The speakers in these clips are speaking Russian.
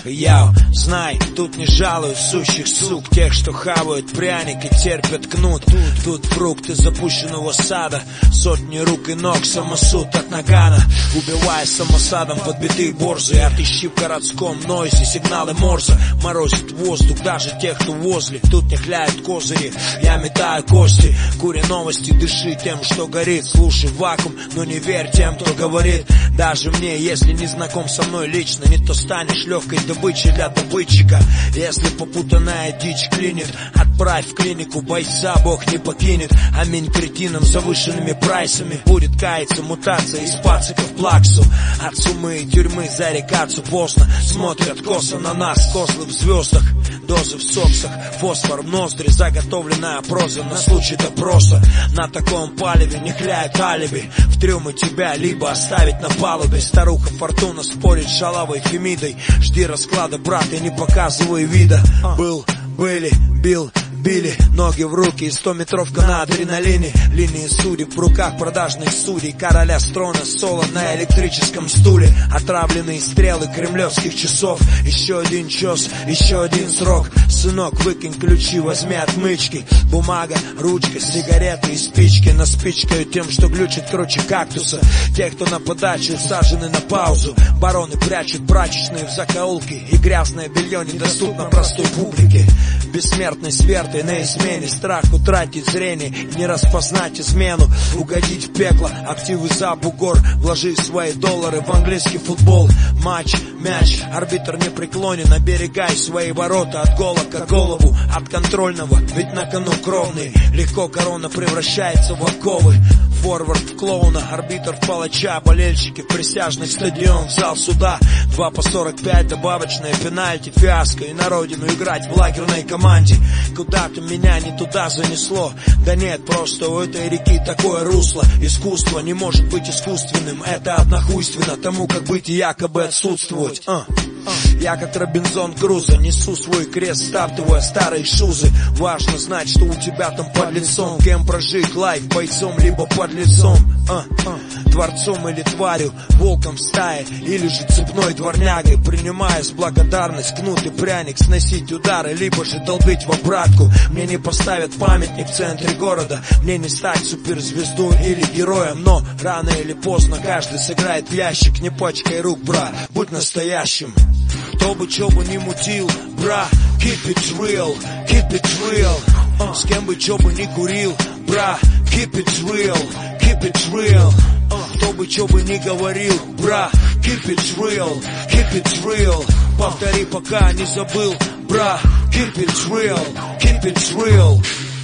Яу, знай, тут не жалуют сущих сук, тех, что хавают пряник и терпят кнут. Тут фрукты запущенного сада, сотни рук и ног, самосуд от нагана. Убивая самосадом подбитые борзы, отыщи в городском нойзе сигналы Морзе. Морозит воздух даже тех, кто возле. Тут не хляют козыри, я метаю кости. Кури новости, дыши тем, что горит. Слушай вакуум, но не верь тем, кто говорит. Даже мне, если не знаком со мной лично, не то станешь легкой добычей для добытчика. Если попутанная дичь клинит, отправь в клинику бойца, Бог не покинет. Аминь кретинам с завышенными прайсами. Будет каяться мутация из пацика в плаксу. От сумы и тюрьмы зарекаться поздно. Смотрят косо на нас, козлы в звездах. Дозы в соксах, фосфор в ноздри. Заготовленная проза на случай допроса. На таком палеве не хляют алиби. В трюмы тебя либо оставить на палубе. Старуха Фортуна спорит с шалавой Фемидой. Жди расклада, брат, и не показывай вида. Были, били, ноги в руки и 100-метровка на адреналине. Линии судеб в руках продажных судей. Короля строна соло на электрическом стуле. Отравленные стрелы кремлевских часов. Еще один час, еще один срок. Сынок, выкинь ключи, возьми отмычки. Бумага, ручка, сигареты и спички. Наспичкаю тем, что глючит круче кактуса. Те, кто на подачу, сажены на паузу. Бароны прячут прачечные в закоулки. И грязное белье недоступно простой публике. Бессмертный сверты на измене. Страх утратить зрение, не распознать измену. Угодить в пекло, активы за бугор. Вложи свои доллары в английский футбол. Матч, мяч, арбитр не преклонен. Оберегай свои ворота от гола к голову. От контрольного, ведь на кону кровный. Легко корона превращается в оковы. Форвард в клоуна, арбитр в палача. Болельщики в присяжных, стадион, в зал суда. 2 по 45, добавочное пенальти, фиаско. И на родину играть в лагерной команде. Куда-то меня не туда занесло. Да нет, просто у этой реки такое русло. Искусство не может быть искусственным. Это однохуйственно тому, как быть и якобы отсутствовать. Я как Робинзон Крузо несу свой крест, стаптывая старые шузы. Важно знать, что у тебя там под лицом. Кем прожить лайф, бойцом либо под лицом. Творцом или тварью, волком в стае, или же цепной дворнягой. Принимая с благодарность кнут и пряник, сносить удары, либо же долбить в обратку. Мне не поставят памятник в центре города. Мне не стать суперзвездой или героем. Но рано или поздно каждый сыграет в ящик. Не пачкай рук, бра, будь настоящим. Кто бы чё бы не мутил, бра, keep it real, keep it real. С кем бы чё бы не курил, бра, keep it real, keep it real. Кто бы чё бы не говорил, бра, keep it real, keep it real. Повтори, пока не забыл, бра, keep it real, keep it real.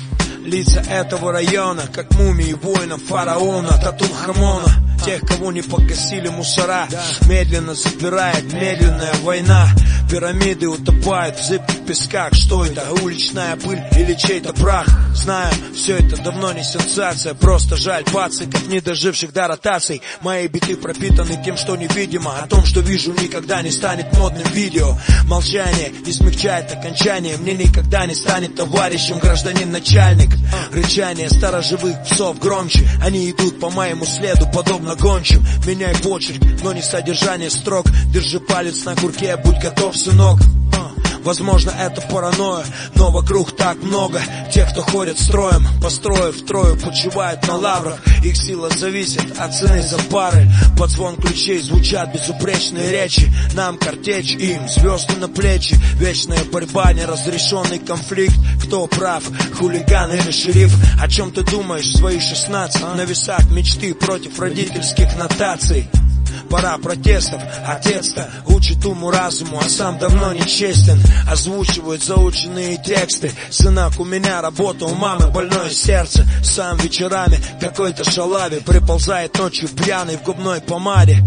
Лица этого района, как мумии воинов фараона Татунхамона. Тех, кого не погасили мусора, медленно запирает медленная война. Пирамиды утопают в зыбких песках. Что это, уличная пыль или чей-то прах? Знаю, все это давно не сенсация. Просто жаль пациков, не доживших до ротаций. Мои биты пропитаны тем, что невидимо. О том, что вижу, никогда не станет модным видео. Молчание не смягчает окончание. Мне никогда не станет товарищем гражданин-начальник. Рычание сторожевых псов громче. Они идут по моему следу, подобно гончим. Меняй почерк, но не содержание строк. Держи палец на курке, будь готов, сынок. Возможно, это паранойя, но вокруг так много тех, кто ходит строем, построив трою, почивают на лаврах. Их сила зависит от цены за баррель. Под звон ключей звучат безупречные речи. Нам картечь, им звезды на плечи. Вечная борьба, неразрешенный конфликт. Кто прав, хулиган или шериф? О чем ты думаешь в свои 16? На весах мечты против родительских нотаций. Пора протестов, отец-то учит уму-разуму, а сам давно нечестен. Озвучивает заученные тексты. Сынок, у меня работа, у мамы больное сердце. Сам вечерами какой-то шалаве приползает ночью пьяный в губной помаде.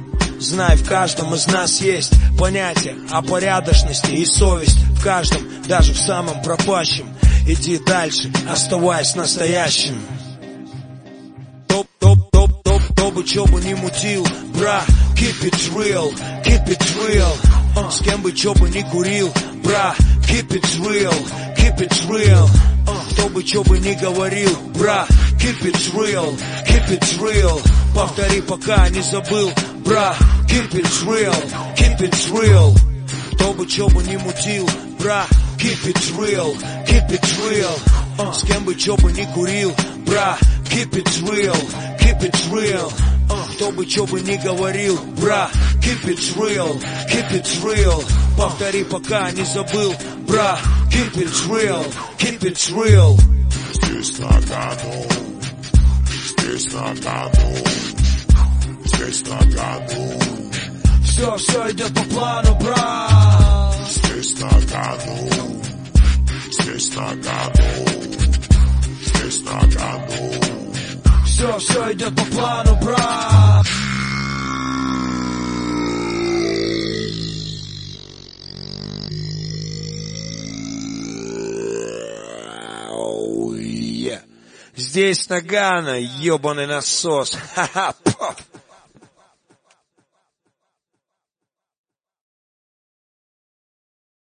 Знай, в каждом из нас есть понятие о порядочности и совесть. В каждом, даже в самом пропащем. Иди дальше, оставаясь настоящим. Кто бы чё бы не мутил, бра, keep it real, keep it real. С кем бы чё бы не курил, бра, keep it real, keep it real. Кто бы чё бы не говорил, бра, keep it real, keep it real. Повтори, пока не забыл, бра, keep it real, keep it real. Кто бы чё бы не мутил, бра, keep it real, keep it real. С кем бы чё бы не курил, бра, keep it real. Кто бы чё бы не говорил, бра, keep it real. Повтори, пока не забыл, бра, keep it real. Здесь Нагано, здесь Нагано, здесь Нагано. Все идет по плану, брат. Здесь Нагано, здесь Нагано, здесь Нагано. Все идет по плану, брат. Здесь Нагано, ёбаный насос. Ха-ха,